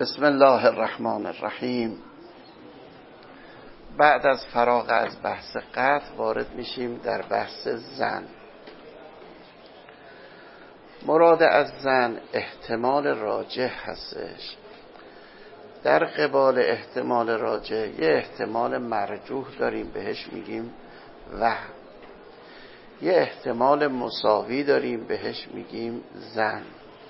بسم الله الرحمن الرحیم. بعد از فراغ از بحث قطع وارد میشیم در بحث زن. مراد از زن احتمال راجح هستش. در قبال احتمال راجح یه احتمال مرجوح داریم بهش میگیم وهم. یه احتمال مساوی داریم بهش میگیم زن.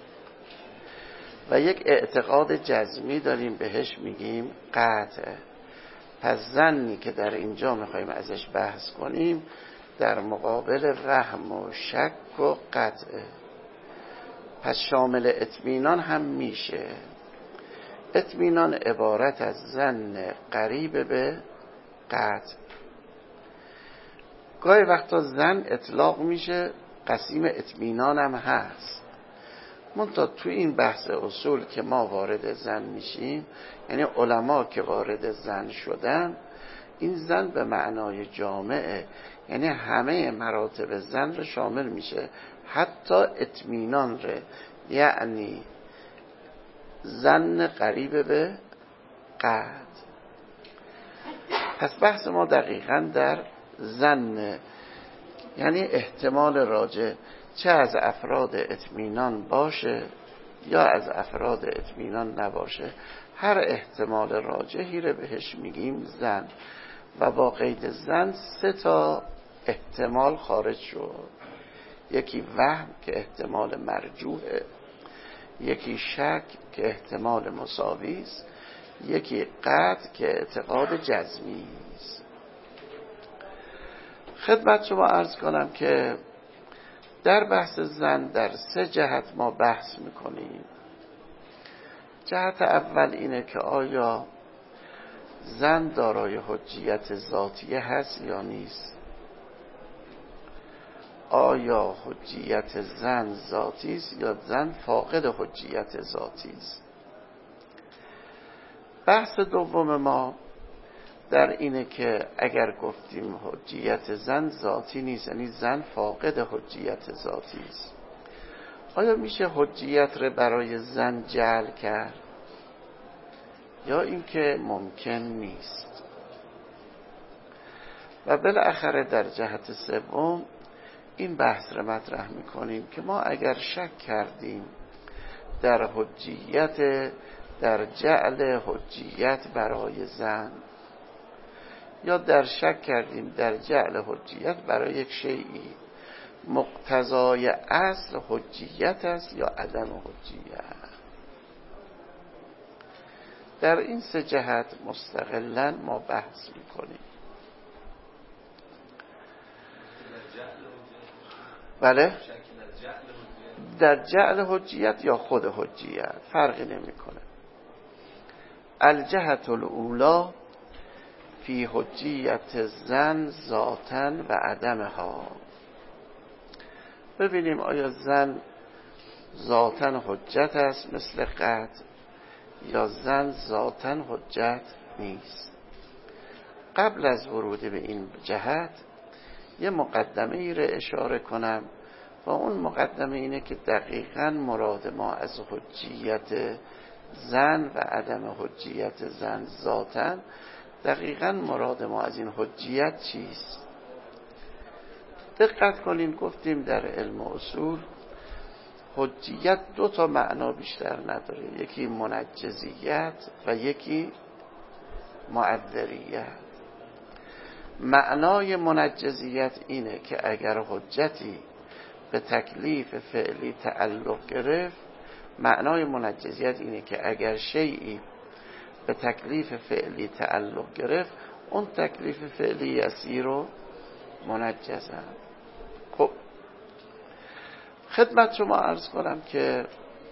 و یک اعتقاد جزمی داریم بهش میگیم قطع. پس زنی که در اینجا میخوایم ازش بحث کنیم در مقابل وهم و شک و قطع. پس شامل اطمینان هم میشه. اطمینان عبارت از زن قریب به قطع. گاهی وقتا زن اطلاق میشه قسیم اطمینان هم هست. منتها تو این بحث اصول که ما وارد زن میشیم، یعنی علما که وارد زن شدن، این زن به معنای جامعه، یعنی همه مراتب زن رو شامل میشه، حتی اطمینان رو، یعنی زن قریب به قطع. پس بحث ما دقیقاً در زن، یعنی احتمال راجح، چه از افراد اطمینان باشه یا از افراد اطمینان نباشه، هر احتمال راجحی رو بهش میگیم زن. و با قید زن 3 احتمال خارج شد. یکی وهم که احتمال مرجوحه، یکی شک که احتمال مساوی است، یکی قطع که اعتقاد جزمی است. خدمت شما عرض کنم که در بحث زن در 3 جهت ما بحث میکنیم. جهت اول اینه که آیا زن دارای حجیت ذاتیه هست یا نیست. آیا حجیت زن ذاتی است یا زن فاقد حجیت ذاتی است. بحث دوم ما در اینه که اگر گفتیم حجیت زن ذاتی نیست، یعنی زن فاقد حجیت ذاتی است، آیا میشه حجیت رو برای زن جعل کرد یا اینکه ممکن نیست. و بالاخره در جهت سوم این بحث رو مطرح میکنیم که ما اگر شک کردیم در حجیت، در جعل حجیت برای زن، یا در شک کردیم در جعل حجیت برای یک شیئی، مقتضای اصل حجیت است یا عدم حجیت. در این 3 جهت مستقلاً ما بحث میکنیم. بله؟ در جعل حجیت یا خود حجیت فرقی نمیکنه. الجهت الاولی فی حجیت زن ذاتاً و عدمها. ببینیم آیا زن ذاتاً حجت است مثل قطع یا زن ذاتاً حجت نیست. قبل از ورود به این جهت یه مقدمه ای رو اشاره کنم و اون مقدمه اینه که دقیقاً مراد ما از حجیت زن و عدم حجیت زن ذاتاً، دقیقاً مراد ما از این حجیت چیست. دقت کنین، گفتیم در علم اصول حجیت 2 معنا بیشتر نداره، یکی منجزیت و یکی معذریت. معنای منجزیت اینه که اگر حجتی به تکلیف فعلی تعلق گرفت، معنای منجزیت اینه که اگر شیئی به تکلیف فعلی تعلق گرفت، اون تکلیف فعلی یسیر و منجزه. خب خدمت شما عرض کنم که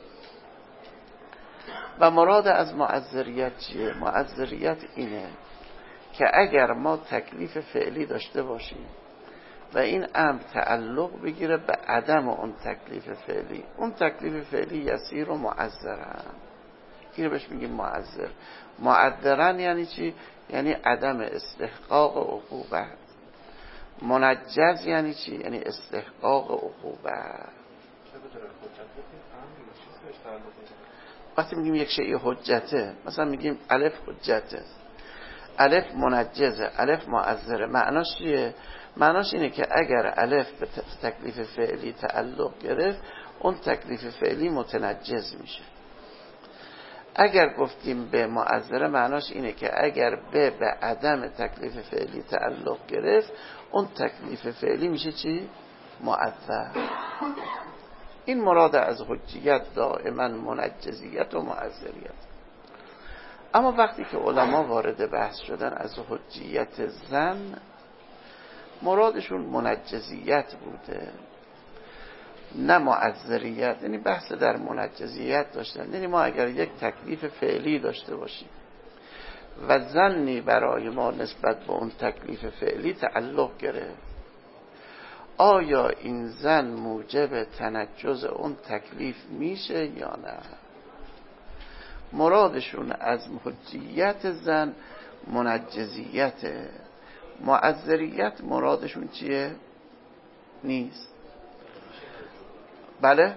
و مراد از معذریت چیه؟ معذریت اینه که اگر ما تکلیف فعلی داشته باشیم و این امر تعلق بگیره به عدم اون تکلیف فعلی، اون تکلیف فعلی یسیر و معذرن. اینو بهش میگیم معذر. معذرن یعنی چی؟ یعنی عدم استحقاق عقوبت. منجز یعنی چی؟ یعنی استحقاق عقوبت. وقتی میگیم یک شیء حجته، مثلا میگیم الف حجته، الف منجزه، الف معذره، معناش چیه؟ معناش اینه که اگر الف به تکلیف فعلی تعلق گرفت، اون تکلیف فعلی متنجز میشه. اگر گفتیم به معذره، معناش اینه که اگر به عدم تکلیف فعلی تعلق گرفت، اون تکلیف فعلی میشه چی؟ معذر. این مراد از حجیت دائما منجزیت و معذریت. اما وقتی که علما وارد بحث شدن از حجیت زن، مرادشون منجزیت بوده نه معذریت. یعنی بحث در منجزیت داشتن، یعنی ما اگر یک تکلیف فعلی داشته باشیم و زنی برای ما نسبت به اون تکلیف فعلی تعلق گرفت، آیا این زن موجب تنجز اون تکلیف میشه یا نه؟ مرادشون از حجیت زن منجزیت. معذریت مرادشون چیه؟ نیست. بله؟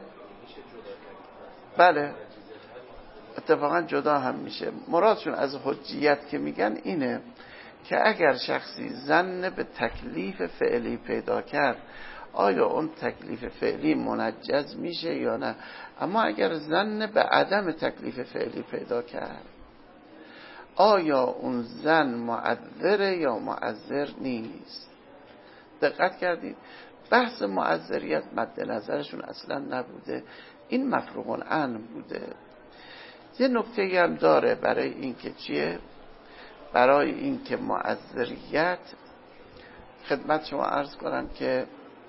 بله، اتفاقا جدا هم میشه. مرادشون از حجیت که میگن اینه که اگر شخصی زن به تکلیف فعلی پیدا کرد، آیا اون تکلیف فعلی منجز میشه یا نه؟ اما اگر زن به عدم تکلیف فعلی پیدا کرد، آیا اون زن معذره یا معذر نیست؟ دقت کردید؟ بحث معذریت مد نظرشون اصلا نبوده، این مفروغ عنه بوده. یه نکته هم داره برای این که چیه؟ برای این که معذریت، خدمت شما عرض کنم که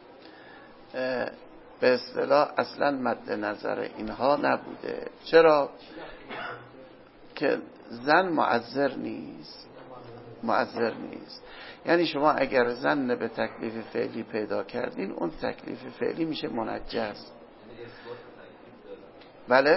به اصطلاح اصلا مد نظر اینها نبوده. چرا؟ که زن معذر نیست. معذر نیست یعنی شما اگر زن به تکلیف فعلی پیدا کردین، اون تکلیف فعلی میشه منجز. بله؟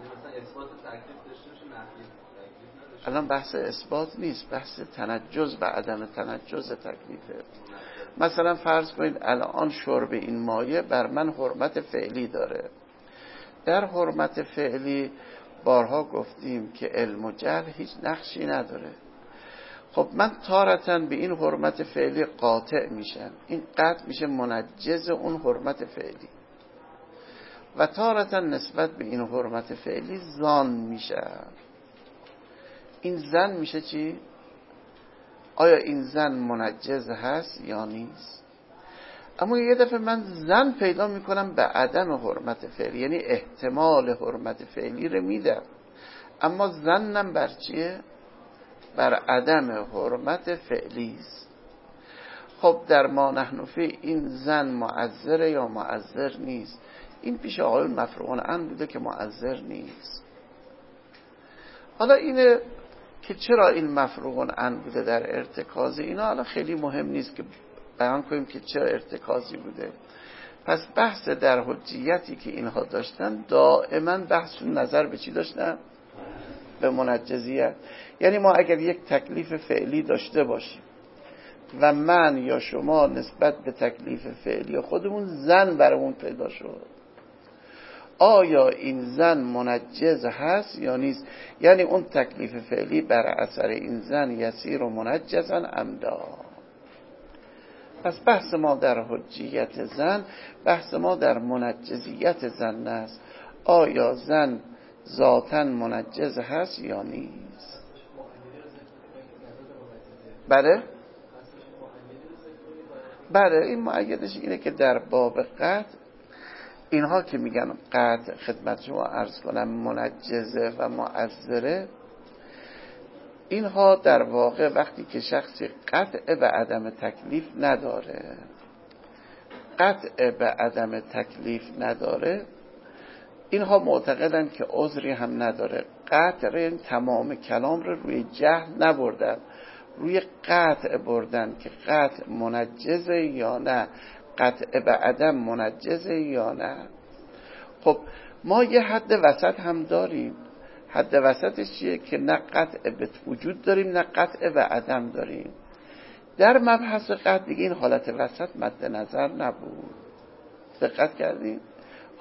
الان بحث اثبات نیست، بحث تنجز و عدم تنجز تکلیفه. مثلا فرض کنید الان شرب این مایه بر من حرمت فعلی داره. در حرمت فعلی بارها گفتیم که علم و جهل هیچ نقشی نداره. خب من تارتاً به این حرمت فعلی قاطع میشم، این قطع میشه منجز اون حرمت فعلی، و تارتاً نسبت به این حرمت فعلی زان میشم. این زن میشه چی؟ آیا این زن منجز هست یا نیست؟ اما یه دفعه من زن پیدا میکنم به عدم حرمت فعلی، یعنی احتمال حرمت فعلی رو میدم، اما زنم بر چیه؟ بر عدم حرمت فعلی است. خب در ما نحن فی این زن معذر یا معذر نیست؟ این پیش آقایون مفروغ عنه بوده که معذر نیست. حالا اینه که چرا این مفروغ عنه بوده در ارتکاز اینا، حالا خیلی مهم نیست که بیان کنیم که چرا ارتکازی بوده. پس بحث در حجیتی که اینها داشتن، دائما بحثشون نظر به چی داشتن؟ به منجزیت. یعنی ما اگر یک تکلیف فعلی داشته باشیم و من یا شما نسبت به تکلیف فعلی خودمون زن برامون پیدا شد، آیا این زن منجز هست یا نیست؟ یعنی اون تکلیف فعلی بر اثر این زن یسیر و منجزا امدا. پس بحث ما در حجیت زن، بحث ما در منجزیت زن است. آیا زن ذاتاً منجز هست یا نیست؟ بله؟ بله، این مؤیدش اینه که در باب قطع، اینها که میگن قطع، خدمت شما عرض کنم منجزه و معذره، اینها در واقع وقتی که شخصی قطع به عدم تکلیف نداره، قطع به عدم تکلیف نداره، اینها معتقدن که عذری هم نداره. قطع این تمام کلام رو روی جهل نبردن، روی قطع بردن که قطع منجزه یا نه، قطع به عدم منجزه یا نه. خب ما یه حد وسط هم داریم. حد وسطش چیه؟ که نه قطع به وجود داریم نه قطع به عدم داریم. در مبحث قطع دیگه این حالت وسط مد نظر نبود. دقت کردیم؟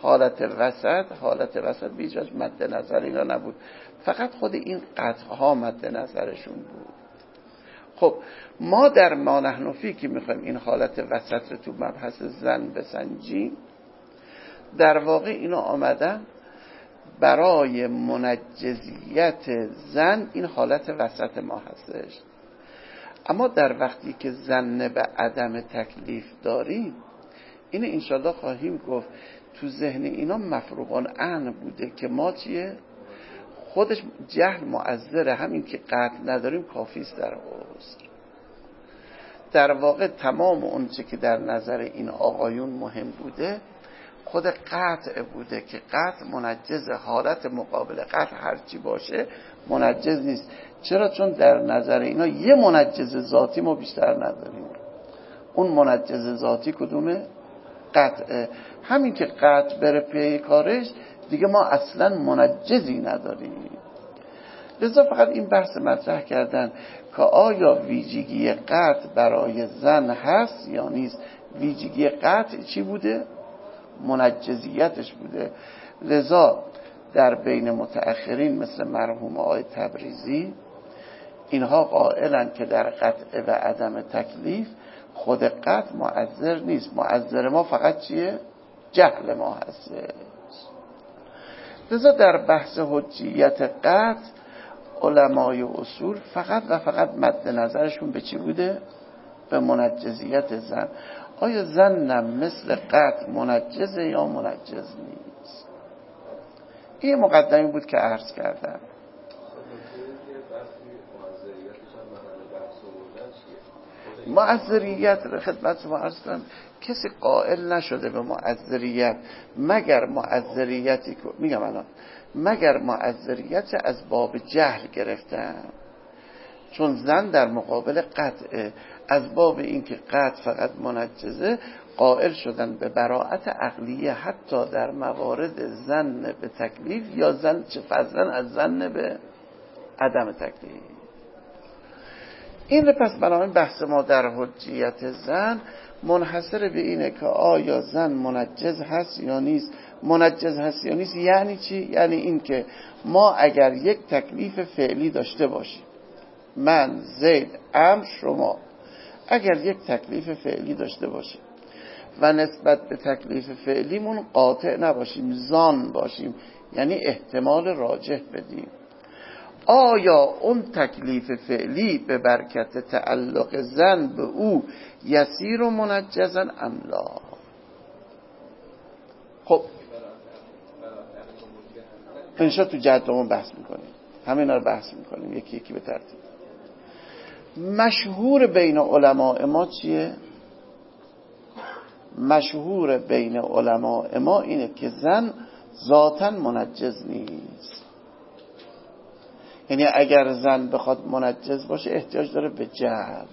حالت وسط بیجاش مد نظر اینا نبود، فقط خود این قطعها مد نظرشون بود. خب ما در ما نحن فی که میخوایم این حالت وسط رو تو مبحث زن بسنجیم، در واقع اینا آمدن برای منجزیت زن، این حالت وسط ما هستش. اما در وقتی که زن به عدم تکلیف داریم، این انشالله خواهیم گفت تو ذهن اینا مفروغان عن بوده که ما چیه؟ خودش جهل معذره، همین که قطع نداریم کافیست در عذر. در واقع تمام اون چه که در نظر این آقایون مهم بوده خود قطع بوده که قطع منجز، حالت مقابل قطع هرچی باشه منجز نیست. چرا؟ چون در نظر اینا یه منجز ذاتی ما بیشتر نداریم. اون منجز ذاتی کدومه؟ قطعه. همین که قطع بره پی کارش دیگه ما اصلا منجزی نداریم. لذا فقط این بحث مطرح کردن که آیا ویژگی قطع برای زن هست یا نیست. ویژگی قطع چی بوده؟ منجزیتش بوده. لذا در بین متأخرین مثل مرحوم آقای تبریزی اینها قائلن که در قطع و عدم تکلیف خود قطع معذر نیست، معذر ما فقط چیه؟ جهل ما هست. لذا در بحث حجیت قطع علمای اصول فقط و فقط مد نظرشون به چی بوده؟ به منجزیت زن. آیا زنم مثل قطع منجزه یا منجز نیست؟ این مقدمی بود که عرض کردم. معذریت خدمت ما عرض کنم کسی قائل نشده به معذریت مگر معذریتی که میگم الان، مگر معذریت از باب جهل گرفتن، چون زن در مقابل قطع از باب اینکه قطع فقط منجزه قائل شدن به براءت عقلیه حتی در موارد زن به تکلیف یا زن چه فضلا از زن به عدم تکلیف. این پس بنابراین بحث ما در حجیت زن منحصر به اینه که آیا زن منجز هست یا نیست. منجز هست یا نیست یعنی چی؟ یعنی این که ما اگر یک تکلیف فعلی داشته باشیم، من زید امر شما، اگر یک تکلیف فعلی داشته باشیم و نسبت به تکلیف فعلیمون قاطع نباشیم، ظان باشیم، یعنی احتمال راجح بدیم، آیا اون تکلیف فعلی به برکت تعلق زن به او یسیر و منجزا ام لا؟ خب انشاء تو جهتمون بحث میکنیم، همین رو بحث میکنیم یکی یکی به ترتیب. مشهور بین علماء ما چیه؟ مشهور بین علماء ما اینه که زن ذاتاً منجز نیست. یعنی اگر زن بخواد منجز باشه احتیاج داره به جهل.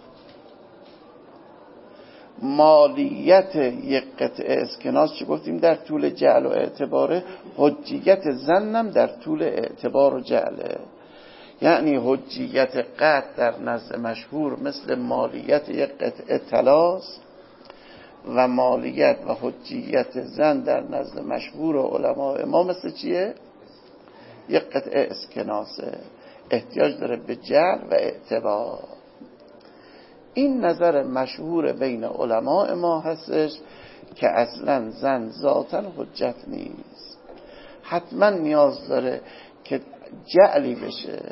مالیت یک قطعه اسکناس چی گفتیم؟ در طول جهل و اعتباره. حجیت زنم در طول اعتبار و جهله. یعنی حجیت قطع در نزد مشهور مثل مالیت یک قطعه طلاست و مالیت و حجیت زن در نزد مشهور و علماء ما مثل چیه؟ یک قطعه اسکناسه، احتیاج داره به جهل و اعتبار. این نظر مشهور بین علماء ما هستش که اصلا زن ذاتاً حجت نیست، حتما نیاز داره که جعلی بشه،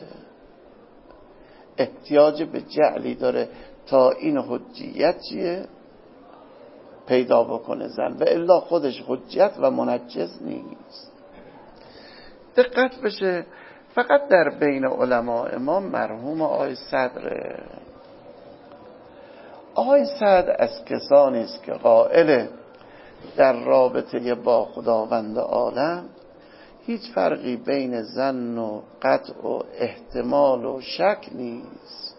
احتیاج به جعلی داره تا این حجیت چیه؟ پیدا بکنه زن، و الا خودش حجت و منجز نیست. دقت بشه فقط در بین علماء ما مرحوم آقای صدره. آقای صدر از کسانی است که قائل در رابطه با خداوند عالم هیچ فرقی بین ظن و قطع و احتمال و شک نیست.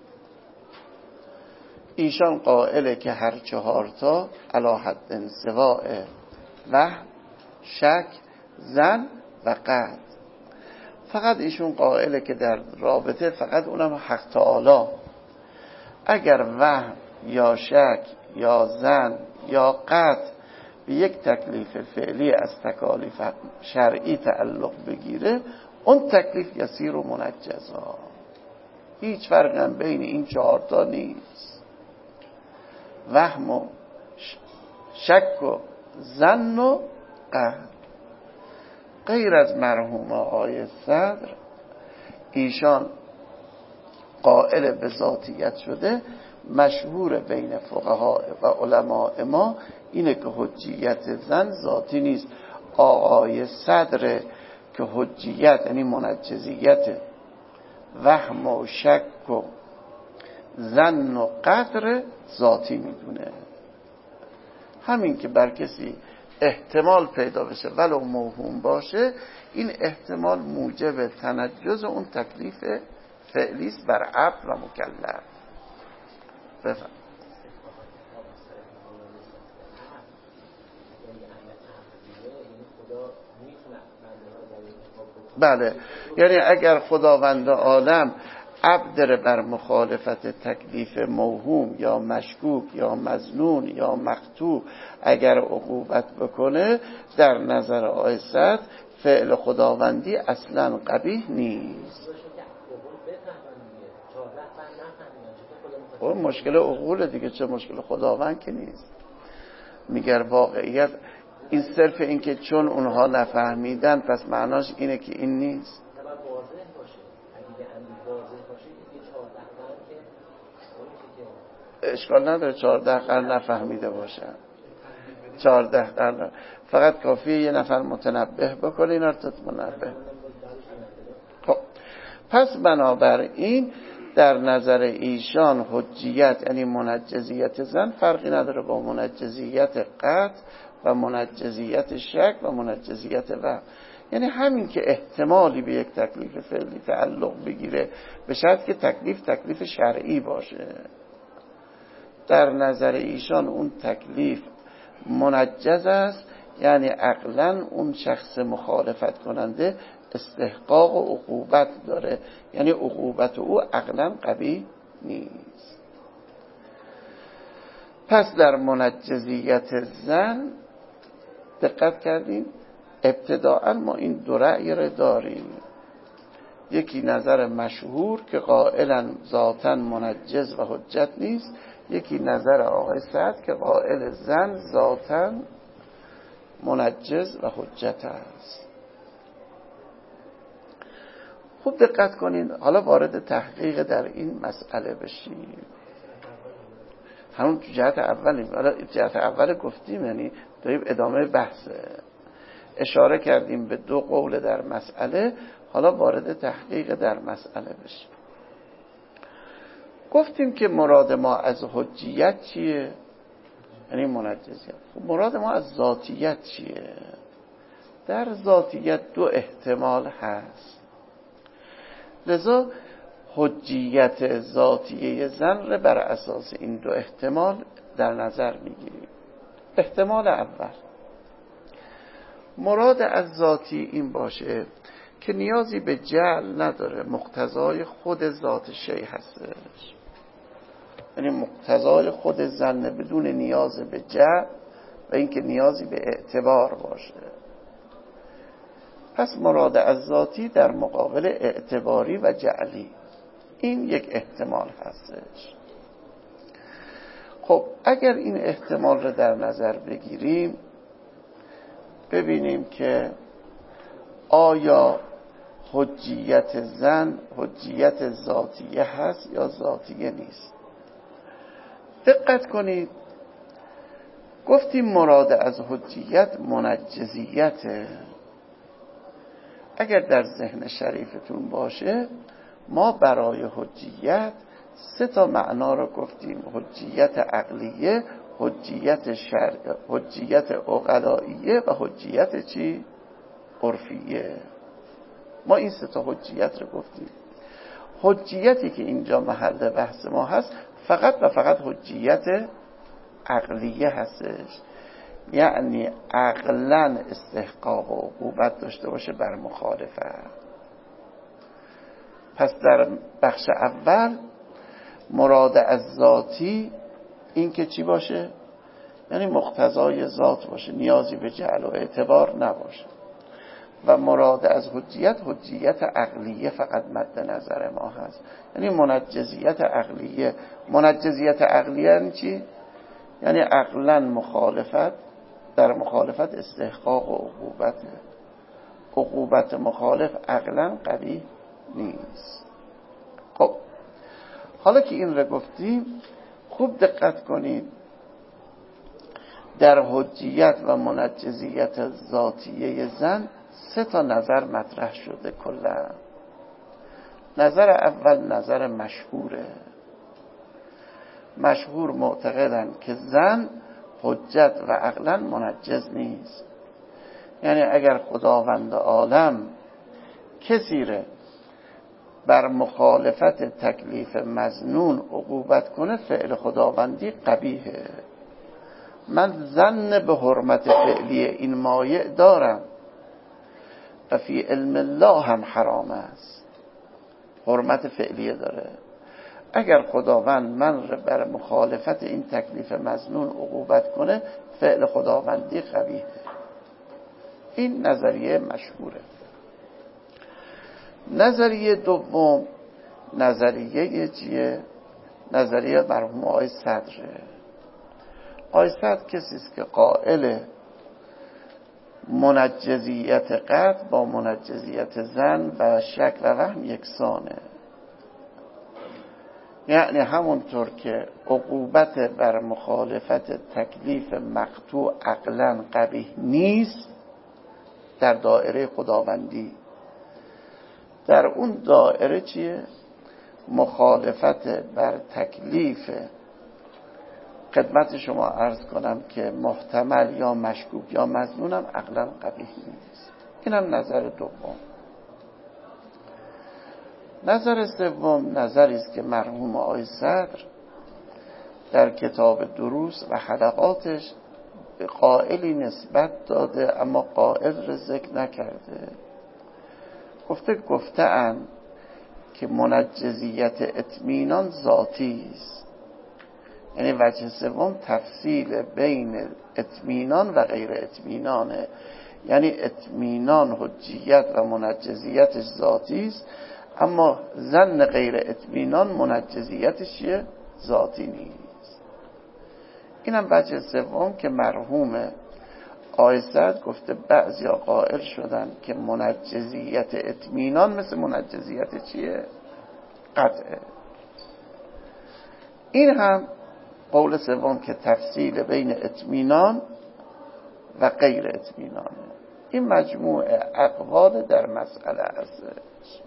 ایشان قائله که هر چهارتا علی حد سواء وهم، شک، ظن و قطع. فقط ایشون قائله که در رابطه فقط اونم حق تعالی اگر وهم یا شک یا ظن یا قطع به یک تکلیف فعلی از تکالیف شرعی تعلق بگیره، اون تکلیف یسیر و منجزا. هیچ فرق هم بین این 4 تا نیست. وهم و شک و ظن و قهر. غیر از مرحوم آقای صدر، ایشان قائل به ذاتیت شده، مشهور بین فقها و علماء ما اینه که حجیت زن ذاتی نیست. آقای صدر که حجیت یعنی منجزیت وهم و شک و ظن و قدر ذاتی میدونه. همین که بر کسی احتمال پیدا بشه ولو موهوم باشه، این احتمال موجب تنجز اون تکلیف فعلی است بر عبد و مکلف. بفهم. بله، یعنی اگر خداوند عالم عبد بر مخالفت تکلیف موهوم یا مشکوک یا مظنون یا مقطوع اگر عقوبت بکنه، در نظر آقای صدر فعل خداوندی اصلا قبیح نیست. مشکل عقول دیگه، چه مشکل خداوند که نیست. میگر واقعیت این صرف این که چون اونها نفهمیدن پس معناش اینه که این نیست. اشکال نداره 14 قرن نفهمیده باشن، 14 قرن فقط کافیه یه نفر متنبه بکنه اینا رو منبه. خب پس بنابراین در نظر ایشان حجیت یعنی منجزیت زن فرقی نداره با منجزیت قطع و منجزیت شک و منجزیت وهم. یعنی همین که احتمالی به یک تکلیف فعلی تعلق بگیره، به شرط که تکلیف شرعی باشه، در نظر ایشان اون تکلیف منجز است، یعنی عقلاً اون شخص مخالفت کننده استحقاق و عقوبت داره، یعنی عقوبت او عقلاً قبیح نیست. پس در منجزیت زن دقت کردیم ابتداءً ما این 2 رأی را داریم. یکی نظر مشهور که قائلاً ذاتاً منجز و حجت نیست، یکی نظر آقای سعد که قائل زن ذاتاً منجز و حجت است. خوب دقت کنین، حالا وارد تحقیق در این مسئله بشیم. همون تو جهت اولیم، حالا جهت اول گفتیم، یعنی داریم ادامه بحثه. اشاره کردیم به 2 قول در مسئله، حالا وارد تحقیق در مسئله بشیم. گفتیم که مراد ما از حجیت چیه؟ یعنی منجزیت. خب مراد ما از ذاتیت چیه؟ در ذاتیت 2 احتمال هست، لذا حجیت ذاتیه زن بر اساس این 2 احتمال در نظر میگیریم. احتمال اول، مراد از ذاتی این باشه که نیازی به جعل نداره، مقتضای خود ذات شیء هستش، یعنی مقتضای خود زن بدون نیاز به جعل و اینکه نیازی به اعتبار باشه. پس مراد از ذاتی در مقابل اعتباری و جعلی، این یک احتمال هستش. خب اگر این احتمال رو در نظر بگیریم، ببینیم که آیا حجیت زن حجیت ذاتیه هست یا ذاتیه نیست. دقت کنید، گفتیم مراد از حجیت منجزیته. اگر در ذهن شریفتون باشه، ما برای حجیت 3 معنا رو گفتیم: حجیت عقلیه، حجیت شرع، حجیت عقلائیه و حجیت چی؟ عرفیه. ما این 3 حجیت رو گفتیم. حجیتی که اینجا محل بحث ما هست فقط و فقط حجیت عقلیه هستش، یعنی عقلاً استحقاق و عقوبت داشته باشه بر مخالفت. پس در بخش اول مراد از ذاتی این که چی باشه؟ یعنی مقتضای ذات باشه، نیازی به جعل و اعتبار نباشه. و مراد از حجیت عقلیه فقط مد نظر ما هست، یعنی منجزیت عقلیه. منجزیت عقلیه یعنی چی؟ یعنی عقلا مخالفت، در مخالفت استحقاق و عقوبته. عقوبت مخالف عقلا قبیح نیست. خب حالا که این رو گفتیم، خوب دقت کنید، در حجیت و منجزیت ذاتیه زن 3 نظر مطرح شده کلا. نظر اول نظر مشهوره. مشهور معتقدند که زن حجت و عقلا منجز نیست. یعنی اگر خداوند عالم کسی را بر مخالفت تکلیف مظنون عقوبت کنه، فعل خداوندی قبیحه. من ظن به حرمت فعلی این مایع دارم و فی علم الله هم حرام است، حرمت فعلیه داره. اگر خداوند من را بر مخالفت این تکلیف مظنون عقوبت کنه، فعل خداوندی قبیحه. این نظریه مشهوره. نظریه دوم نظریه چیه؟ نظریه مرحوم آقای صدره. آقای صدر کسی است که قائل منجزیت قطع با منجزیت زن و شک و وهم یکسانه. یعنی همونطور که عقوبت بر مخالفت تکلیف مقطوع عقلا قبیح نیست در دایره خداوندی، در اون دایره چیه؟ مخالفت بر تکلیف، خدمت شما عرض کنم که محتمل یا مشکوک یا مظنونم عقلا قبیح نیست. اینم نظر دوم. نظر سوم نظری است که مرحوم آقای صدر در کتاب دروس و حلقاتش به قائلی نسبت داده، اما قائل را ذکر نکرده. گفته‌اند که منجزیت اطمینان ذاتی است. یعنی وجه سوم تفصیل بین اطمینان و غیر اطمینانه. یعنی اطمینان حجیت و منجزیتش ذاتی است، اما ظن غیر اطمینان منجزیتش چیه؟ ذاتی نیست. اینم وجه سوم که مرحوم آقای صدر گفته بعضیا قائل شدن که منجزیت اطمینان مثل منجزیت چیه؟ قطعه. این هم قول سوم که تفصیل بین اطمینان و غیر اطمینانه. این مجموع اقوال در مسئله هستش.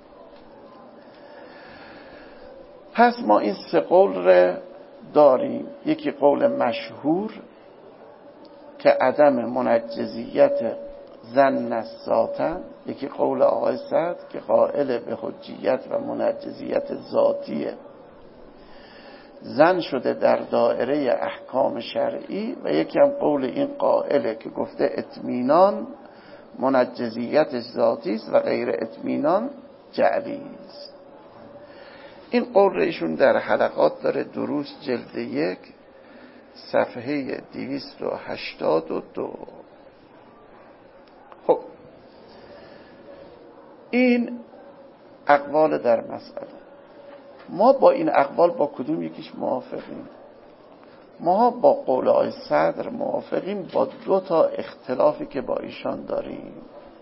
پس ما این 3 قول رو داریم. یکی قول مشهور که عدم منجزیت زن ذاتا، یکی قول آقای صدر که قائل به حجیت و منجزیت ذاتیه زن شده در دایره احکام شرعی، و یکی هم قول این قائله که گفته اطمینان منجزیتش ذاتی است و غیر اطمینان جعلی است. این قول ایشون در حلقات داره، دروس جلد 1 صفحه 282. خب این اقوال در مسئله. ما با این اقوال با کدوم یکیش موافقیم؟ ما با قول آقای صدر موافقیم، با 2 تا اختلافی که با ایشان داریم.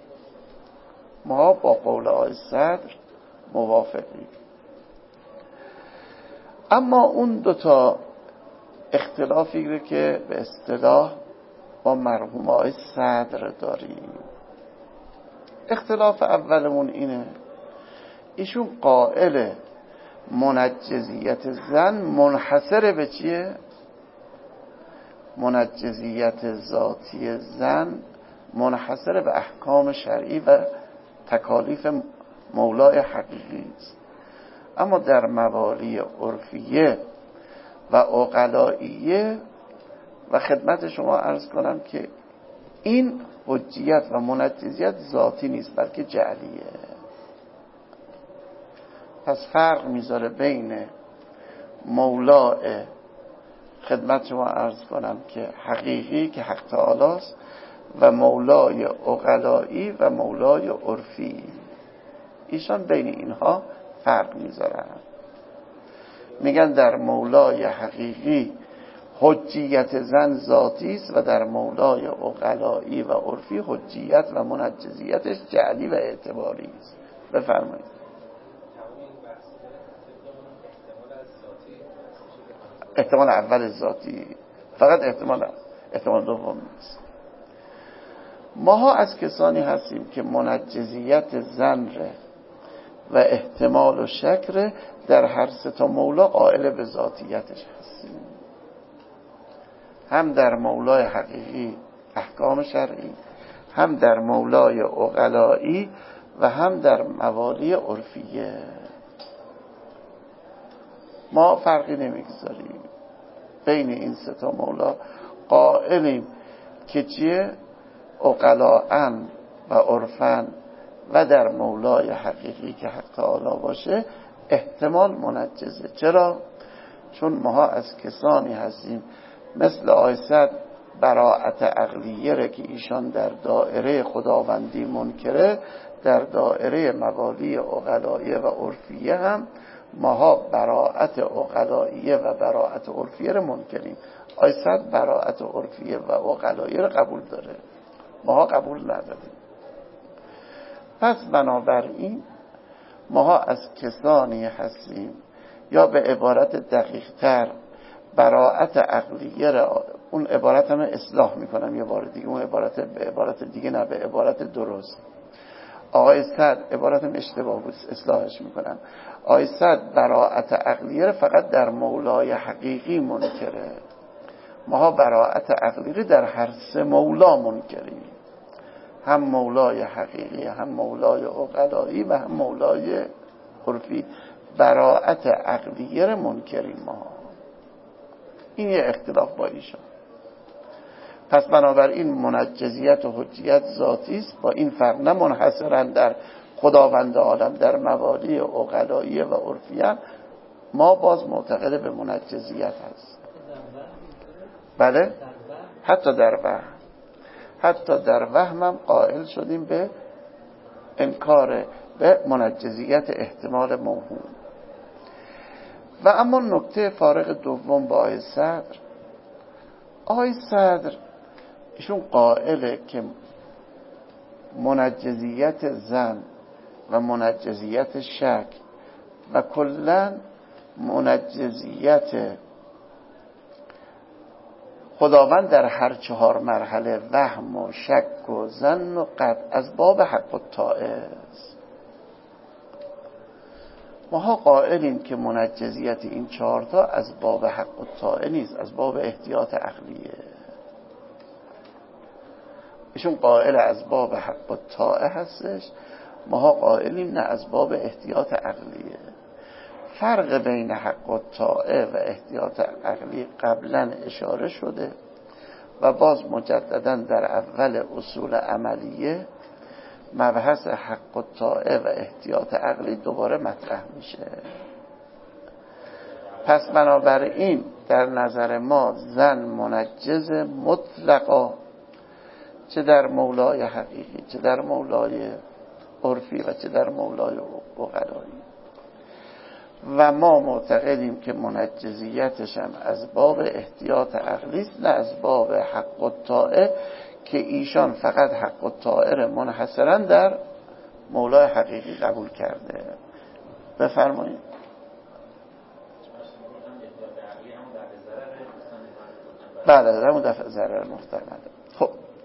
ما با قول آقای صدر موافقیم، اما اون 2 تا اختلافی رو که به اصطلاح با مرحوم آقای صدر داریم. اختلاف اولمون اینه، ایشون قائل منجزیت زن منحصر به چیه؟ منجزیت ذاتی زن منحصر به احکام شرعی و تکالیف مولای حقیقی است. اما در موالی عرفیه و عقلائیه و خدمت شما عرض کنم که این حجیت و منجزیت ذاتی نیست بلکه جعلیه. پس فرق میذاره بین مولای خدمت شما عرض کنم که حقیقی که حق تعالی است و مولای عقلایی و مولای عرفی. ایشان بین اینها فرق میذارن، میگن در مولای حقیقی حجیت زن ذاتی است و در مولای عقلایی و عرفی حجیت و منجزیتش جعلی و اعتباری است. بفرمایید. احتمال اول ذاتی، فقط احتمال دوم نیست. ماها از کسانی هستیم که منجزیت زن و احتمال و شکر در هر سه تا مولا قائل به ذاتیتش هستیم، هم در مولای حقیقی احکام شرعی، هم در مولای عقلایی و هم در موالی عرفیه. ما فرقی نمیگذاریم بین این سه تا مولا، قائلیم که چیه؟ عقلاً و عرفاً و در مولای حقیقی که حق تعالی باشه احتمال منجزه. چرا؟ چون ما از کسانی هستیم مثل آیسد براعت عقلیه را که ایشان در دائره خداوندی منکره، در دائره موالی عقلاییه و عرفیه هم ماها براعت عقلاییه و براعت عرفیه را منکریم. آیسد براعت عرفیه و عقلاییه را قبول داره، ماها قبول نداریم. پس بنابراین ماها از کسانی هستیم، یا به عبارت دقیق تر براعت عقلیه را، اون عبارت هم اصلاح میکنم یه بار دیگه، اون عبارت به عبارت دیگه نه، به عبارت درست. آقای صد عبارتم اشتباه بود، اصلاحش میکنم. آقای صد براعت عقلیه را فقط در مولای حقیقی منکره، ماها براعت عقلیه در هر سه مولا منکریم، هم مولای حقیقی، هم مولای عقلایی و هم مولای عرفی. براعت عقلیه را منکریم ما. این یه اختلاف با ایشان. پس بنابراین منجزیت و حجیت ذاتی است، با این فرق نه منحصرا در خداوند عالم، در موالی عقلایی و عرفی هم ما باز معتقد به منجزیت هست. بله، حتی در وهم هم قائل شدیم به انکار به منجزیت احتمال موهوم. و اما نکته فارق دوم با آقای صدر، آقای صدر ایشون قائله که منجزیت زن و منجزیت شک و کلا منجزیت خداوند در هر چهار مرحله، وهم و شک و ظن و قطع، از باب حق الطاعه است. ماها قائلیم که منجزیت این چهارتا از باب حق الطاعه نیست، از باب احتیاط عقلیه. ایشون قائل از باب حق الطاعه هستش، ماها قائلیم نه، از باب احتیاط عقلیه. فرق بین حق الطاعه و احتیاط عقلی قبلا اشاره شده و باز مجددا در اول اصول عملیه مبحث حق الطاعه و احتیاط عقلی دوباره مطرح میشه. پس بنابراین در نظر ما زن منجز مطلقا، چه در مولای حقیقی، چه در مولای عرفی و چه در مولای عقلایی. و ما معتقدیم که منجزیتش هم از باب احتیاط عقلی است، نه از باب حق الطاعه، که ایشان فقط حق الطاعه منحصرا در مولای حقیقی قبول کرده. بفرمایید. بله، همون دفع ضرر محتمله. خب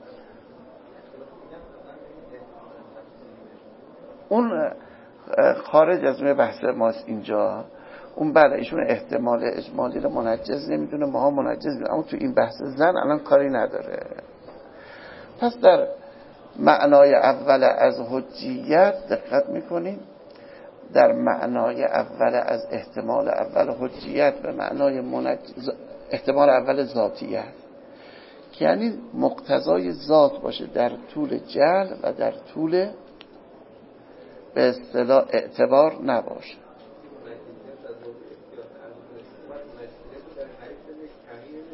اون خارج از بحث ماست اینجا. اون بله ایشون احتمال اجمالی رو منجز نمیدونه، ماها منجز میدونه، اما تو این بحث زن الان کاری نداره. پس در معنای اول از حجیت دقت میکنیم، در معنای اول از احتمال اول حجیت به معنای احتمال اول ذاتیت، که یعنی مقتضای ذات باشه در طول جعل و در طول به اصطلاح اعتبار نباشه.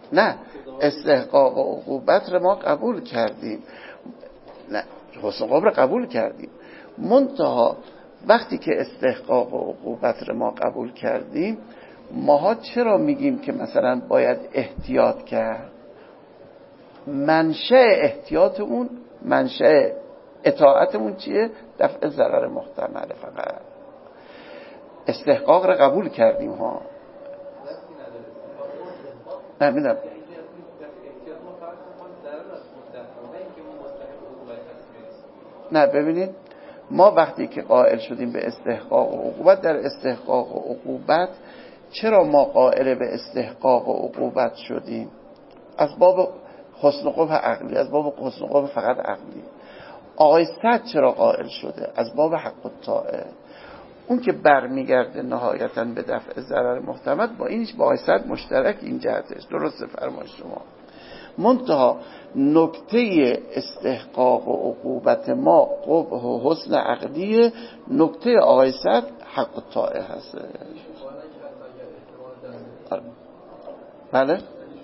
نه، استحقاق و عقوبت رو ما قبول کردیم، نه حسن عقوبت رو قبول کردیم، منتها وقتی که استحقاق و عقوبت رو ما قبول کردیم، ماها چرا میگیم که مثلا باید احتیاط کرد؟ منشأ احتیاطمون، منشأ اطاعتمون چیه؟ دفع ضرر محتمله. فقط استحقاق رو قبول کردیم ها. نه میدونم، نه ببینید، ما وقتی که قائل شدیم به استحقاق و عقوبت، در استحقاق و عقوبت چرا ما قائل به استحقاق و عقوبت شدیم؟ از باب حسن قبح عقلی، از باب حسن قبح فقط عقلی. آقای سعد چرا قائل شده؟ از باب حق الطاعه. اون که برمیگرده نهایتاً به دفع ضرر محتمل، با اینش با آقای سعد مشترک این جهتش. درسته فرمایش شما. منتها نکته استحقاق و عقوبت ما قبح و حسن عقلیه، نکته آقای سعد حق الطاعه هست. بله؟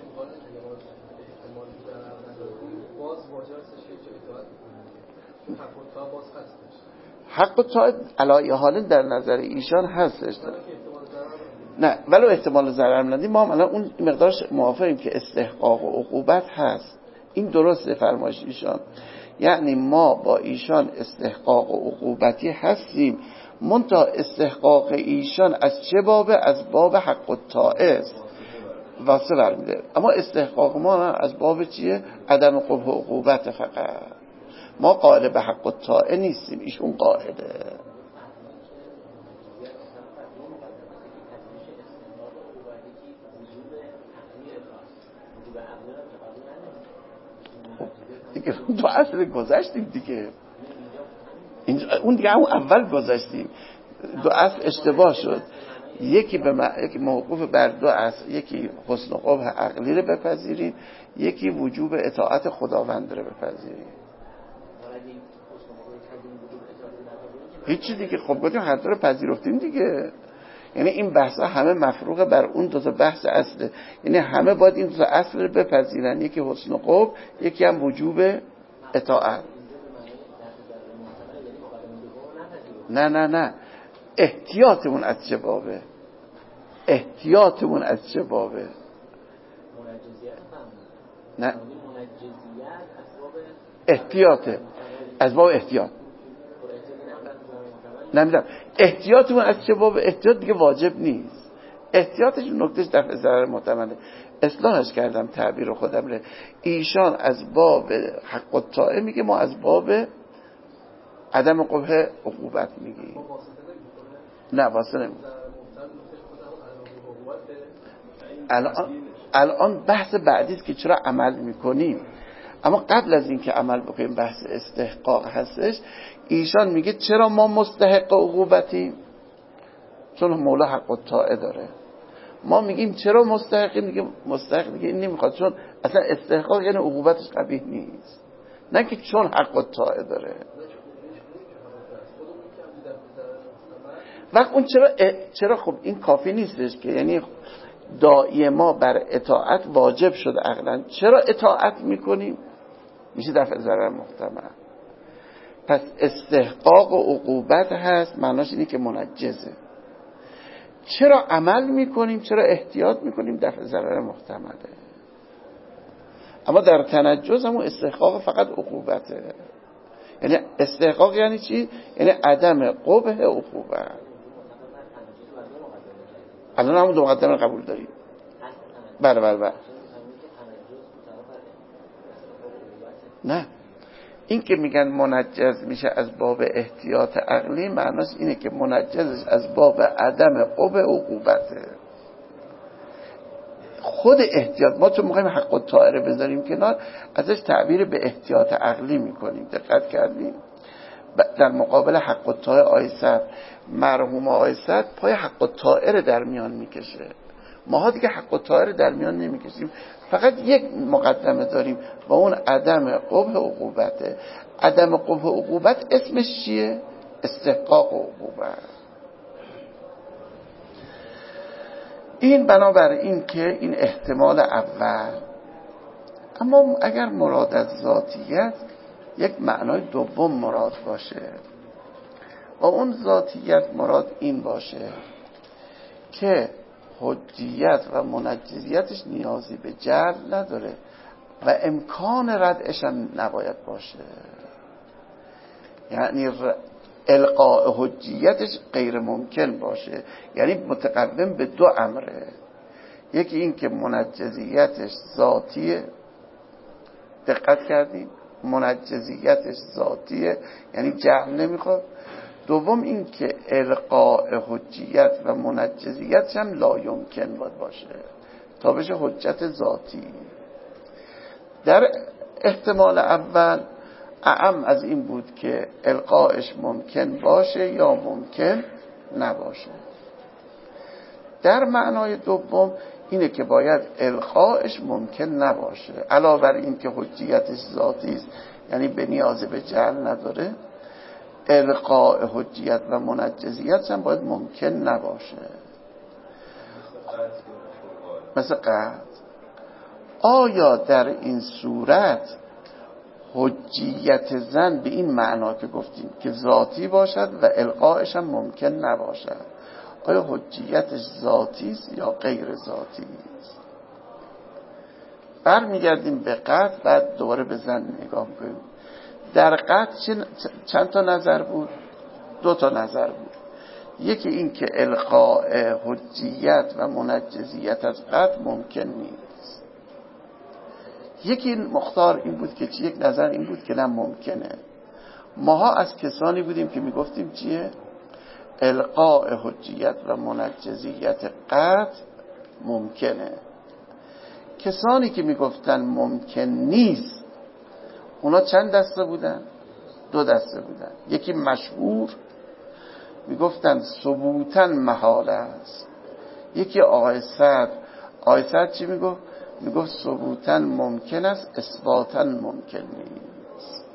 حق الطاعه علی حال در نظر ایشان هستش. نه ولو احتمال ضرر ندیم، ما هم الان اون مقدارش موافقیم که استحقاق و عقوبت هست. این درسته فرمایش ایشان، یعنی ما با ایشان استحقاق و عقوبتی هستیم، منتها استحقاق ایشان از چه بابه؟ از باب حق الطاعه است، واسه برمیده. اما استحقاق ما از باب چیه؟ عدم قبح و عقوبت. فقط ما قائل به حق الطاعه نیستیم، ایشون قائله. دیگه تو اصل گذشتیم دیگه، اون دیگه همون اول گذشتیم. دو اصل اشتباه شد. یکی یکی موقوف بر دو اصل، یکی حسن قبح عقلی رو بپذیریم، یکی وجوب اطاعت خداوند رو بپذیریم. هیچی دیگه. خب بودیم هر دو رو پذیرفتیم دیگه. یعنی این بحثا همه مفروغ بر اون دو تا بحث اصله. یعنی همه باید این دو تا اصل رو بپذیرن، یکی حسن قبح، یکی هم وجوب اطاعت. نه نه نه، احتیاطمون از چه بابه؟ احتیاطمون از چه بابه؟ نه احتیاطه، از باب احتیاط. نمیدونم احتیاطمون از چه بابه؟ احتیاط دیگه واجب نیست، احتیاطش نکتهش دفع ضرر محتمله. اصلاحش کردم تعبیر خودم ره. ایشان از باب حق الطاعه میگه، ما از باب عدم قبح عقوبت میگیم. نه واسه نمیگه. الان بحث بعدی است که چرا عمل میکنیم. اما قبل از این که عمل بکنیم بحث استحقاق هستش. ایشان میگه چرا ما مستحق عقوبتیم؟ چون مولا حق الطاعه داره. ما میگیم چرا مستحقیم؟ میگه مستحق دیگه این نمیخواد، چون اصلا استحقاق یعنی عقوبتش قبیح نیست، نه که چون حق الطاعه داره. وقت اون چرا خب این کافی نیستش که یعنی داعی ما بر اطاعت واجب شد عقلا، چرا اطاعت میکنیم؟ میشه دفع ضرر محتمل. پس استحقاق و عقوبت هست، معناش اینه که منجزه. چرا عمل میکنیم؟ چرا احتیاط میکنیم؟ دفع ضرر محتمله. اما در تنجز همون استحقاق فقط عقوبته. یعنی استحقاق یعنی چی؟ یعنی عدم قبح عقوبت. الان همون دو مقدمه قبول داریم. بله. نه، این که میگن منجز میشه از باب احتیاط عقلی، معناش اینه که منجزش از باب عدم قبح عقوبته. خود احتیاط ما چون میخوایم حق الطاعه بذاریم کنار، ازش تعبیر به احتیاط عقلی میکنیم. دقت کردیم؟ در مقابل حق الطاعه آیه مرحوم آیه پای حق الطاعه در میان میکشه. ماها دیگه حق الطاعه در میان نمیکشیم، فقط یک مقدمه داریم و اون عدم قبح عقوبته. عدم قبح عقوبت اسمش چیه؟ استحقاق عقوبت. این بنابراین که این احتمال اول. اما اگر مراد از ذاتیت یک معنای دوم مراد باشه و اون ذاتیت مراد این باشه که حجیت و منجزیتش نیازی به جعل نداره و امکان ردعش هم نباید باشه، یعنی القاء حجیتش غیر ممکن باشه، یعنی متقدم به دو امره. یکی این که منجزیتش ذاتیه، دقت کردیم، منجزیتش ذاتیه یعنی جعل نمیخواد. دوم این که القاء حجیت و منجزیت هم لا یمکن باشه تا بشه حجت ذاتی. در احتمال اول اعم از این بود که القاءش ممکن باشه یا ممکن نباشه. در معنای دوم اینه که باید القاءش ممکن نباشه، علاوه بر این که حجیتش ذاتی است یعنی به نیاز به جعل نداره، القاء حجیت و منجزیت هم باید ممکن نباشه. مثل قطع. آیا در این صورت حجیت زن به این معنا که گفتیم که ذاتی باشد و القاءش هم ممکن نباشد، آیا حجیتش ذاتی است یا غیر ذاتی است؟ برمیگردیم به قطع، بعد دوباره به زن نگاه کنیم. در قطع چند تا نظر بود؟ 2 تا نظر بود. یکی این که القاء حجیت و منجزیت از قطع ممکن نیست. یکی مختار این بود که یک نظر این بود که نه ممکنه. ماها از کسانی بودیم که میگفتیم چیه؟ القاء حجیت و منجزیت قطع ممکنه. کسانی که میگفتن ممکن نیست اونا چند دسته بودن؟ 2 دسته بودن. یکی مشهور میگفتن ثبوتاً محال است. یکی آقای صدر چی میگفت؟ میگفت ثبوتاً ممکن است، اثباتاً ممکن نیست.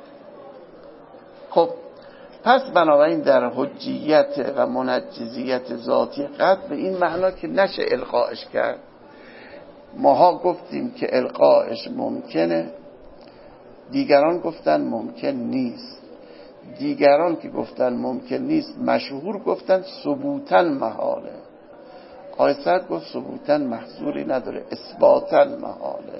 خب پس بنابراین در حجیت و منجزیت ذاتی قطع به این معنا که نشه القاءش کرد، ماها گفتیم که القاءش ممکنه، دیگران گفتن ممکن نیست. دیگران که گفتن ممکن نیست مشهور گفتن ثبوتاً محاله. آیسد گفت ثبوتاً محظوری نداره، اثباتاً محاله.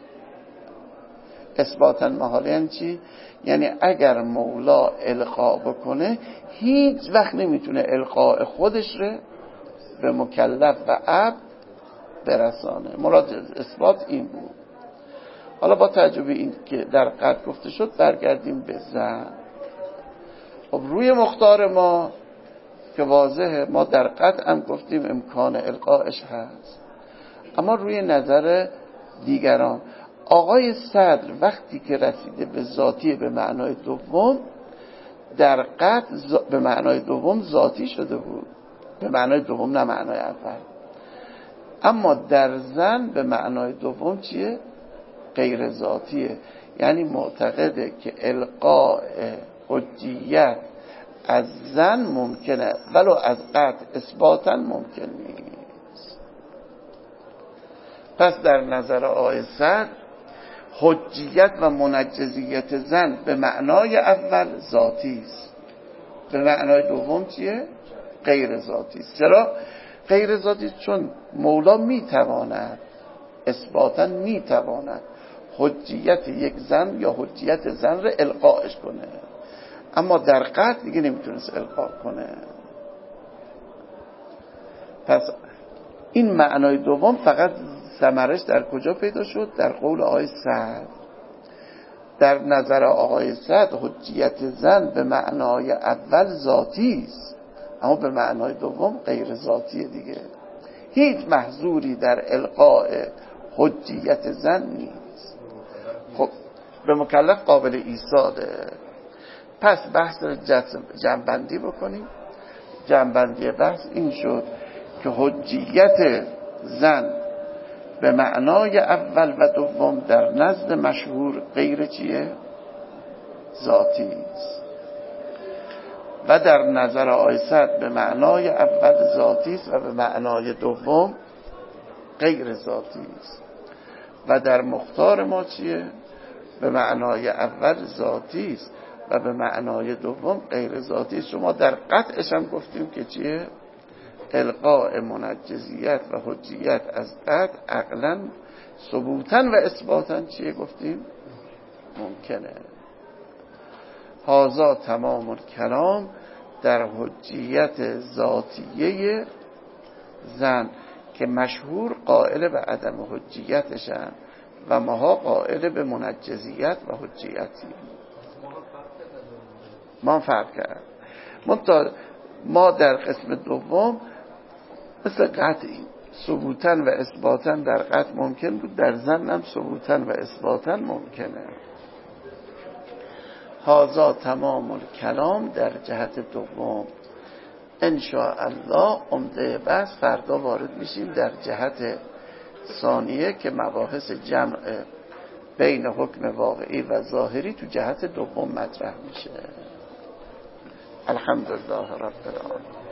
اثباتاً محاله یعنی چی؟ یعنی اگر مولا القا بکنه هیچ وقت نمیتونه القاء خودش رو به مکلف و عبد برسانه. مراد اثبات این بود. حالا با تجربه این که در قطع گفته شد برگردیم به زن. خب روی مختار ما که واضحه، ما در قطع هم گفتیم امکان القاءش هست، اما روی نظر دیگران آقای صدر وقتی که رسیده به ذاتی به معنای دوم، در قطع به معنای دوم ذاتی شده بود، به معنای دوم نه معنای اول. اما در زن به معنای دوم چیه؟ غیر ذاتیه، یعنی معتقده که القاء حجیت از زن ممکنه ولو از قطع اثباتا ممکن نیست. پس در نظر آقای صدر حجیت و منجزیت زن به معنای اول ذاتی است، به معنای دوم چیه؟ غیر ذاتی است. چرا غیر ذاتی است؟ چون مولا میتواند اثباتا میتواند حجیت یک زن یا حجیت زن رو القاءش کنه، اما در قطع دیگه نمیتونست القا کنه. پس این معنای دوم فقط ثمرش در کجا پیدا شد؟ در قول آقای صدر. در نظر آقای صدر حجیت زن به معنای اول ذاتی است، اما به معنای دوم غیر ذاتیه دیگه. هیچ محظوری در القاء حجیت زن نیست. خب به مکلف قابل ایصاله. پس بحث رو جمع‌بندی بکنیم. جمع‌بندی بحث این شد که حجیت زن به معنای اول و دوم در نزد مشهور غیر چیه؟ ذاتی است. و در نظر آیسد به معنای اول ذاتی است و به معنای دوم غیر ذاتی است. و در مختار ما چیه؟ به معنای اول ذاتی است و به معنای دوم غیر ذاتی است. شما در قطعش هم گفتیم که چیه؟ القاء منجزیت و حجیت از قطع عقلا ثبوتا و اثباتا چیه گفتیم؟ ممکنه. هذا تمام الکلام در حجیت ذاتیه زن که مشهور قائل به عدم حجیتشن و ماها قائل به منجزیت و حجیتی. ما فرق کرد. ما در قسم دوم مثل قطعی ثبوتاً و اثباتاً در قطع ممکن بود، در ظن هم ثبوتاً و اثباتاً ممکنه. هذا تمام الکلام در جهت دوم. ان شاء الله عمده بحث فردا وارد میشیم در جهت ثانیه که مباحث جمع بین حکم واقعی و ظاهری تو جهت دوم مطرح میشه. الحمدلله رب العالمین.